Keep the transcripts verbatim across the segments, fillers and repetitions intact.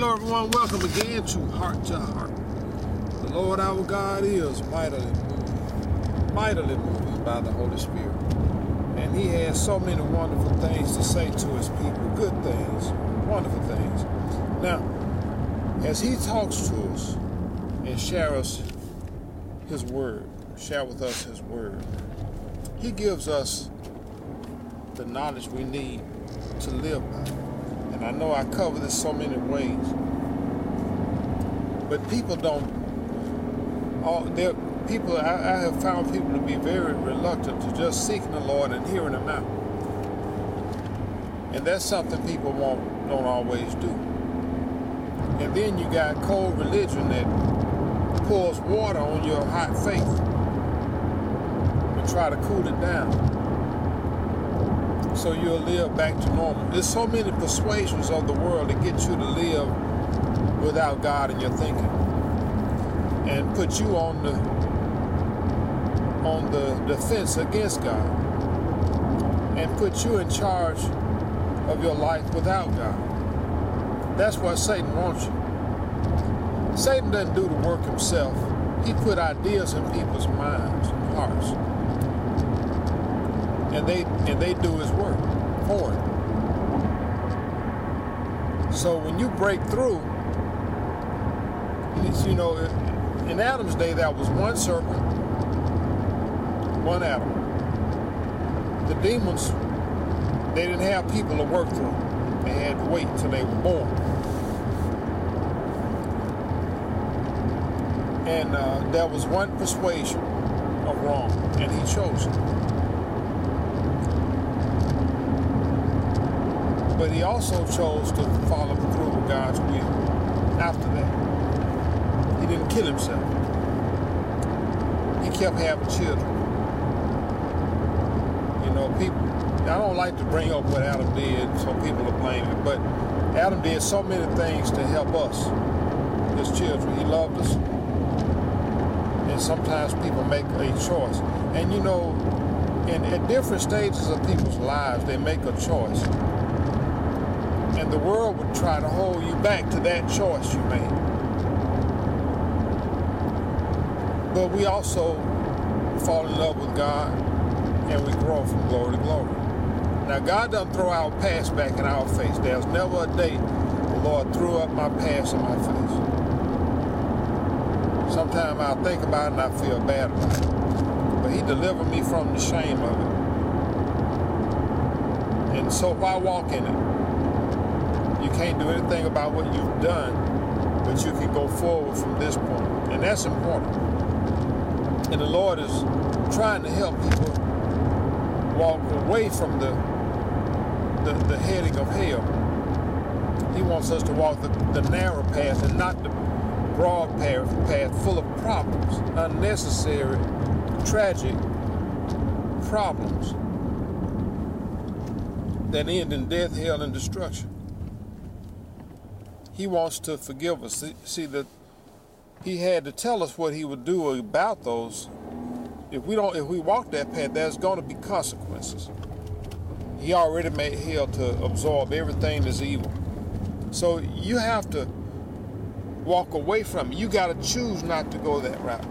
Hello everyone, welcome again to Heart to Heart. The Lord our God is mightily moved, mightily moved by the Holy Spirit. And he has so many wonderful things to say to his people, good things, wonderful things. Now, as he talks to us and shares us his word, share with us his word, he gives us the knowledge we need to live by. And I know I cover this so many ways, but people don't, all there people, I, I have found people to be very reluctant to just seeking the Lord and hearing him out. And that's something people won't, don't always do. And then you got cold religion that pours water on your hot faith and try to cool it down, so you'll live back to normal. There's so many persuasions of the world that get you to live without God in your thinking and put you on the on the defense against God and put you in charge of your life without God. That's what Satan wants you. Satan doesn't do the work himself. He put ideas in people's minds and hearts, and they and they do his work for him. So when you break through, you know, in Adam's day there was one serpent, one Adam. The demons, they didn't have people to work through. They had to wait till they were born. And uh, there was one persuasion of wrong, and he chose it. But he also chose to follow through with God's will after that. He didn't kill himself. He kept having children. You know, people, I don't like to bring up what Adam did so people will blame him, but Adam did so many things to help us, his children. He loved us. And sometimes people make a choice. And you know, in, at different stages of people's lives, they make a choice. And the world would try to hold you back to that choice you made. But we also fall in love with God, and we grow from glory to glory. Now, God doesn't throw our past back in our face. There's never a day the Lord threw up my past in my face. Sometimes I'll think about it and I feel bad about it. But he delivered me from the shame of it. And so if I walk in it, you can't do anything about what you've done, but you can go forward from this point. And that's important. And the Lord is trying to help people walk away from the, the, the heading of hell. He wants us to walk the, the narrow path and not the broad path, path full of problems, unnecessary, tragic problems that end in death, hell, and destruction. He wants to forgive us. See, that he had to tell us what he would do about those. If we don't, if we walk that path, there's going to be consequences. He already made hell to absorb everything that's evil. So you have to walk away from it. You got to choose not to go that route.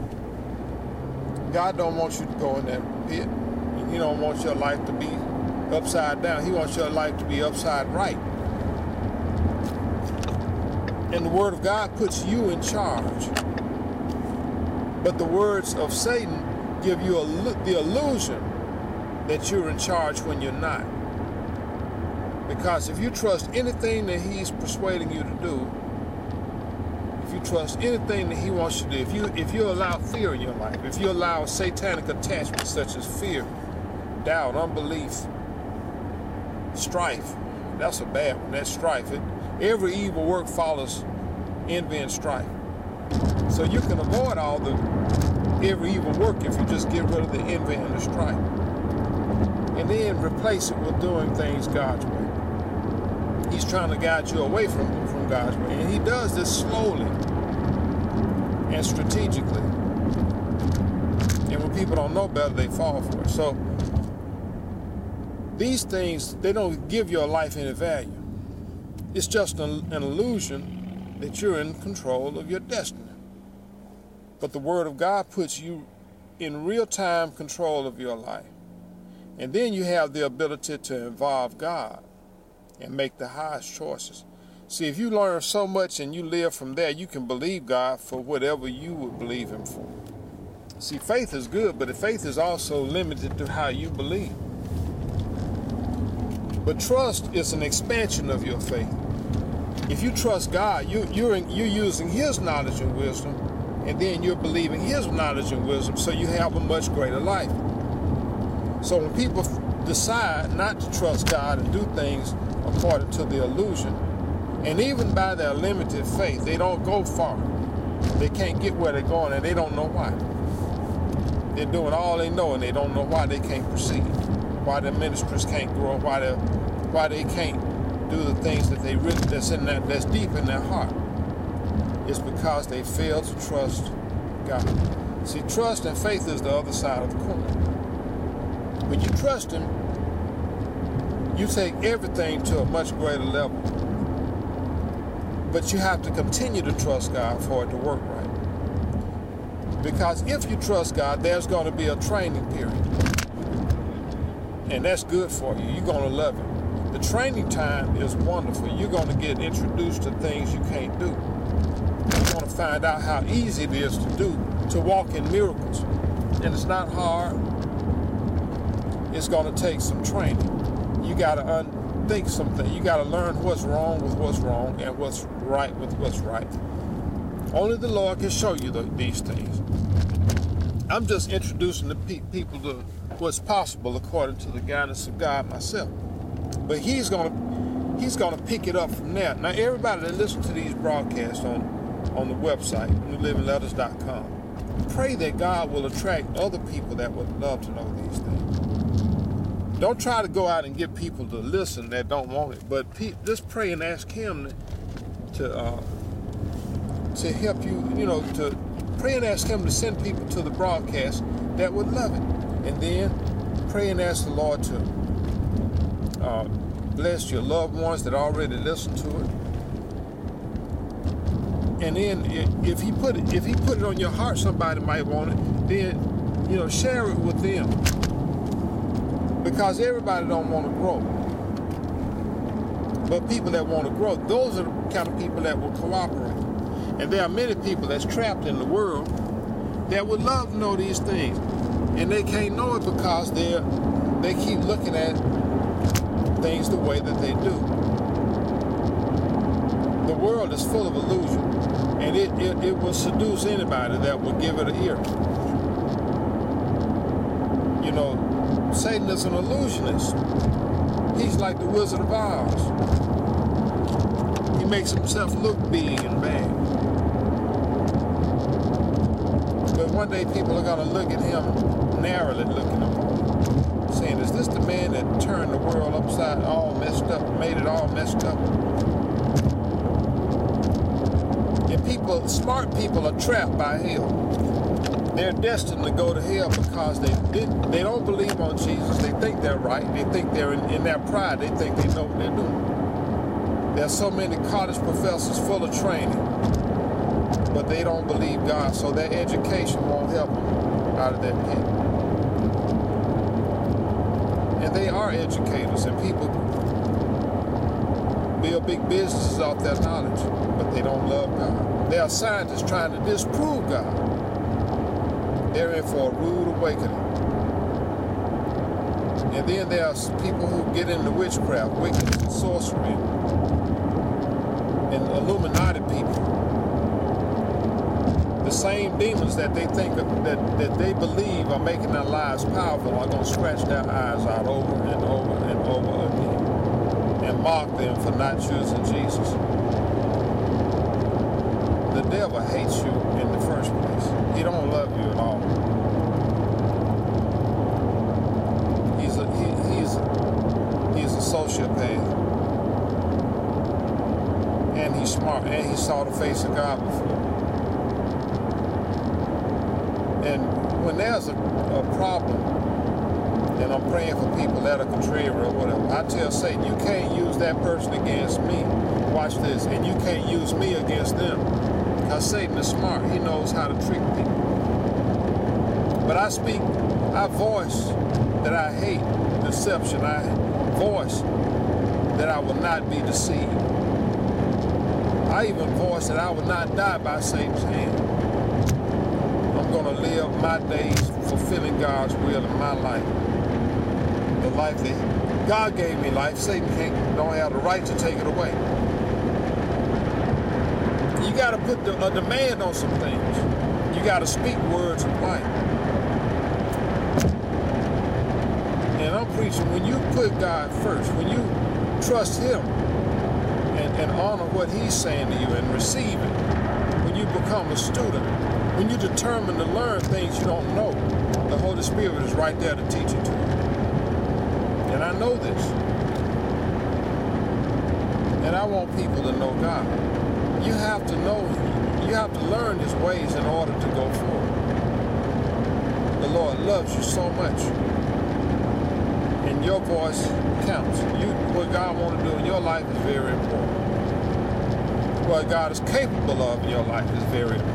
God don't want you to go in that pit. He don't want your life to be upside down. He wants your life to be upside right. And the word of God puts you in charge. But the words of Satan give you a, the illusion that you're in charge when you're not. Because if you trust anything that he's persuading you to do, if you trust anything that he wants you to do, if you, if you allow fear in your life, if you allow satanic attachments such as fear, doubt, unbelief, strife, that's a bad one, that's strife. It, Every evil work follows envy and strife. So you can avoid all the every evil work if you just get rid of the envy and the strife. And then replace it with doing things God's way. He's trying to guide you away from, from God's way. And he does this slowly and strategically. And when people don't know better, they fall for it. So these things, they don't give your life any value. It's just an, an illusion that you're in control of your destiny. But the Word of God puts you in real-time control of your life. And then you have the ability to involve God and make the highest choices. See, if you learn so much and you live from there, you can believe God for whatever you would believe Him for. See, faith is good, but faith is also limited to how you believe. But trust is an expansion of your faith. If you trust God, you, you're, you're using His knowledge and wisdom, and then you're believing His knowledge and wisdom, so you have a much greater life. So when people decide not to trust God and do things according to the illusion, and even by their limited faith, they don't go far. They can't get where they're going, and they don't know why. They're doing all they know, and they don't know why they can't proceed, why their ministries can't grow, why they why they can't do the things that they really that's in that that's deep in their heart. It's because they fail to trust God. See, trust and faith is the other side of the coin. When you trust Him, you take everything to a much greater level. But you have to continue to trust God for it to work right. Because if you trust God, there's going to be a training period. And that's good for you. You're going to love it. The training time is wonderful. You're going to get introduced to things you can't do. You're going to find out how easy it is to do, to walk in miracles. And it's not hard. It's going to take some training. You got to unthink something. You got to learn what's wrong with what's wrong and what's right with what's right. Only the Lord can show you the, these things. I'm just introducing the pe people to what's possible according to the guidance of God myself. But He's gonna He's gonna pick it up from there. Now, everybody that listens to these broadcasts on on the website, new living letters dot com, pray that God will attract other people that would love to know these things. Don't try to go out and get people to listen that don't want it, but just pray and ask Him to uh, to help you, you know, to pray and ask Him to send people to the broadcast that would love it. And then pray and ask the Lord to uh, bless your loved ones that already listen to it. And then if He put it, if He put it on your heart, somebody might want it, then, you know, share it with them. Because everybody don't want to grow. But people that want to grow, those are the kind of people that will cooperate. And there are many people that's trapped in the world that would love to know these things. And they can't know it because they they keep looking at things the way that they do. The world is full of illusion, and it, it, it will seduce anybody that will give it an ear. You know, Satan is an illusionist. He's like the Wizard of Oz. He makes himself look big and bad. But one day people are going to look at him, narrowly looking at him, saying, is this the man that turned the world upside, all messed up, made it all messed up? And people, smart people are trapped by hell. They're destined to go to hell because they, they, they don't believe on Jesus. They think they're right. They think they're in, in their pride. They think they know what they're doing. There's so many college professors full of training, but they don't believe God, so their education won't help them out of that pit. And they are educators, and people build big businesses off their knowledge, but they don't love God. They are scientists trying to disprove God. They're in for a rude awakening. And then there are people who get into witchcraft, wickedness, and sorcery, and Illuminati people. The same demons that they think of, that, that they believe are making their lives powerful are going to scratch their eyes out over and over and over again and mock them for not choosing Jesus. The devil hates you in the first place. He don't love you at all. He's a he, he's he's a sociopath, and he's smart, and he saw the face of God before. And when there's a, a problem, and I'm praying for people that are contrary or whatever, I tell Satan, you can't use that person against me. watch this, and you can't use me against them. Because Satan is smart. He knows how to trick people. But I speak, I voice that I hate deception. I voice that I will not be deceived. I even voice that I will not die by Satan's hand. I'm going to live my days fulfilling God's will in my life. The life that God gave me life, Satan can't, don't have the right to take it away. You got to put the, a demand on some things. You got to speak words of life. And I'm preaching, when you put God first, when you trust him and, and honor what he's saying to you and receive it, when you become a student, when you determine to learn things you don't know, the Holy Spirit is right there to teach it to you. And I know this. And I want people to know God. You have to know, you have to learn his ways in order to go forward. The Lord loves you so much. And your voice counts. You, what God wants to do in your life is very important. What God is capable of in your life is very important.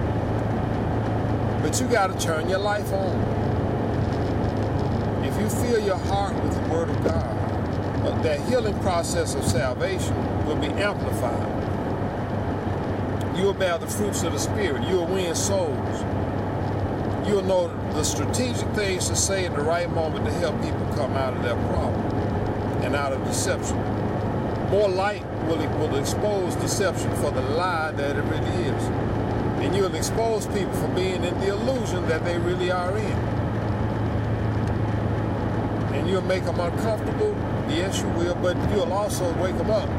But you got to turn your life on. If you fill your heart with the Word of God, uh, that healing process of salvation will be amplified. You'll bear the fruits of the Spirit. You'll win souls. You'll know the strategic things to say at the right moment to help people come out of their problem and out of deception. More light will, will expose deception for the lie that it really is. And you'll expose people for being in the illusion that they really are in. And you'll make them uncomfortable. Yes, you will, but you'll also wake them up.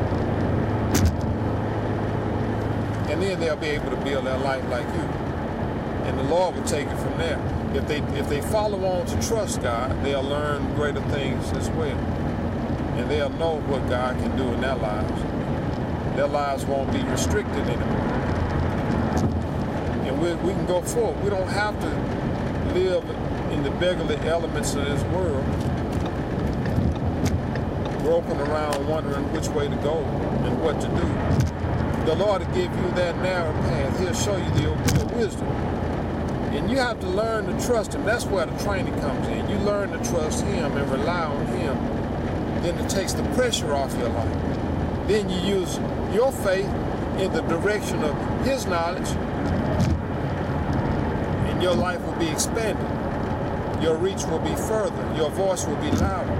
And then they'll be able to build their life like you. And the Lord will take it from there. If they if they follow on to trust God, they'll learn greater things as well. And they'll know what God can do in their lives. Their lives won't be restricted anymore. And we, we can go forward. We don't have to live in the beggarly elements of this world, groping around wondering which way to go and what to do. The Lord will give you that narrow path. He'll show you the, your wisdom. And you have to learn to trust him. That's where the training comes in. You learn to trust him and rely on him. Then it takes the pressure off your life. Then you use your faith in the direction of his knowledge, and your life will be expanded. Your reach will be further. Your voice will be louder.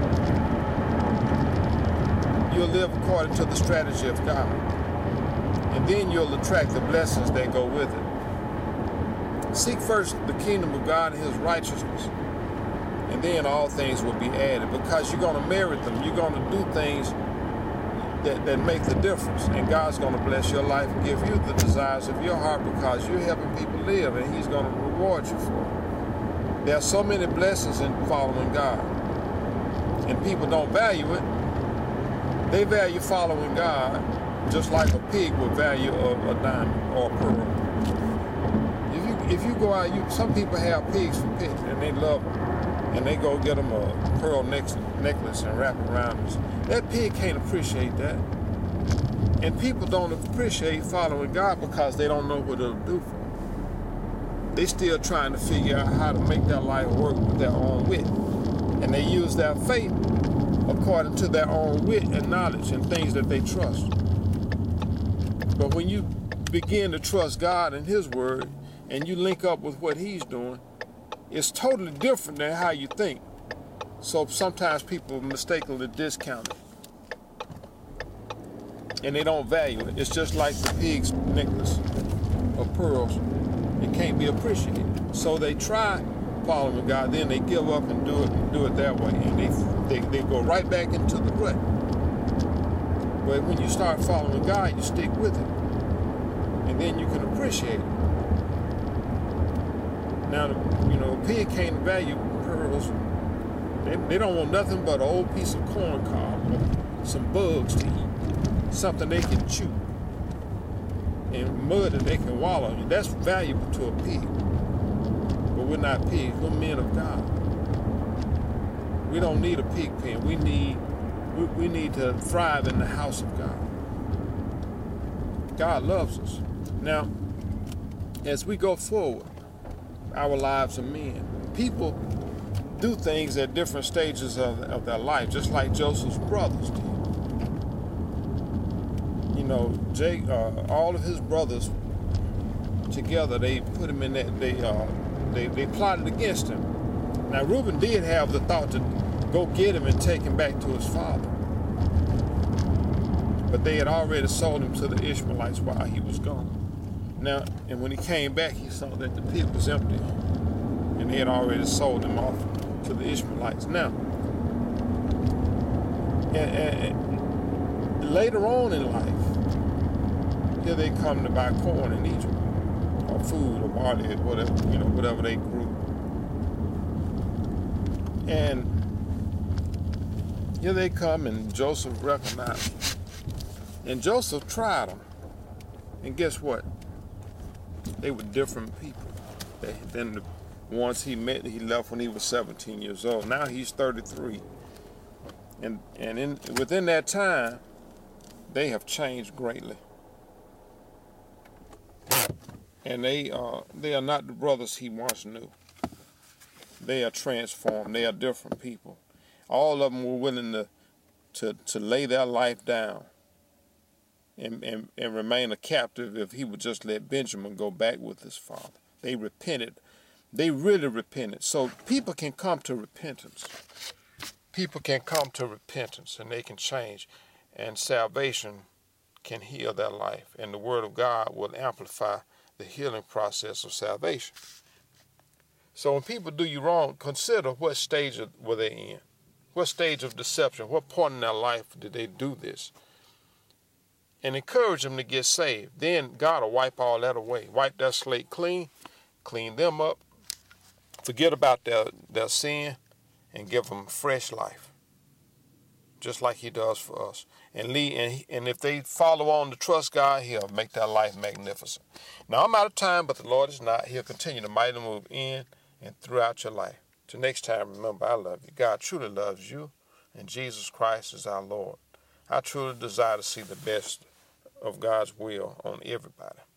You'll live according to the strategy of God. And then you'll attract the blessings that go with it. Seek first the kingdom of God and his righteousness, and then all things will be added, because you're going to merit them. You're going to do things that, that make the difference, and God's going to bless your life and give you the desires of your heart, because you're helping people live, and he's going to reward you for it. There are so many blessings in following God, and people don't value it. They value following God just like a pig would value a, a diamond or a pearl. If you if you go out, you some people have pigs for pets and they love them, and they go get them a pearl necklace and wrap it around them. That pig can't appreciate that, and people don't appreciate following God because they don't know what it'll do for them. They still trying to figure out how to make their life work with their own wit, and they use their faith according to their own wit and knowledge and things that they trust. But when you begin to trust God and his word, and you link up with what he's doing, it's totally different than how you think. So sometimes people mistakenly discount it, and they don't value it. It's just like the pig's necklace of pearls. It can't be appreciated. So they try following God, then they give up and do it and do it that way, and they, they, they go right back into the rut. But when you start following God, you stick with it, and then you can appreciate it. Now, you know, a pig can't value pearls. They, they don't want nothing but an old piece of corn cob or some bugs to eat, something they can chew, and mud that they can wallow in. That's valuable to a pig. But we're not pigs. We're men of God. We don't need a pig pen. We need we, we need to thrive in the house of God. God loves us. Now, as we go forward, our lives of men, people do things at different stages of, of their life, just like Joseph's brothers did. You know, Jake, uh, all of his brothers together, they put him in that, they, uh, they, they plotted against him. Now, Reuben did have the thought to go get him and take him back to his father. But they had already sold him to the Ishmaelites while he was gone. Now, and when he came back, he saw that the pit was empty. And they had already sold him off to the Ishmaelites. Now, and, and, and later on in life, here they come to buy corn in Egypt, or food, or barley, or whatever, you know, whatever they grew. And here they come, and Joseph recognized them. And Joseph tried them. And guess what? They were different people they, than the ones he met. He left when he was seventeen years old. Now he's thirty-three. And and in within that time, they have changed greatly. And they uh they are not the brothers he once knew. They are transformed. They are different people. All of them were willing to to, to lay their life down and, and, and remain a captive if he would just let Benjamin go back with his father. They repented. They really repented. So people can come to repentance. People can come to repentance and they can change. And salvation can heal their life. And the Word of God will amplify the healing process of salvation. So when people do you wrong, consider what stage were they in. What stage of deception, what point in their life did they do this? And encourage them to get saved. Then God will wipe all that away. Wipe that slate clean, clean them up, forget about their, their sin, and give them fresh life. Just like he does for us. And, lead, and, and if they follow on to trust God, he'll make their life magnificent. Now, I'm out of time, but the Lord is not. He'll continue to mighty move in and throughout your life. Till next time, remember, I love you. God truly loves you, and Jesus Christ is our Lord. I truly desire to see the best of God's will on everybody.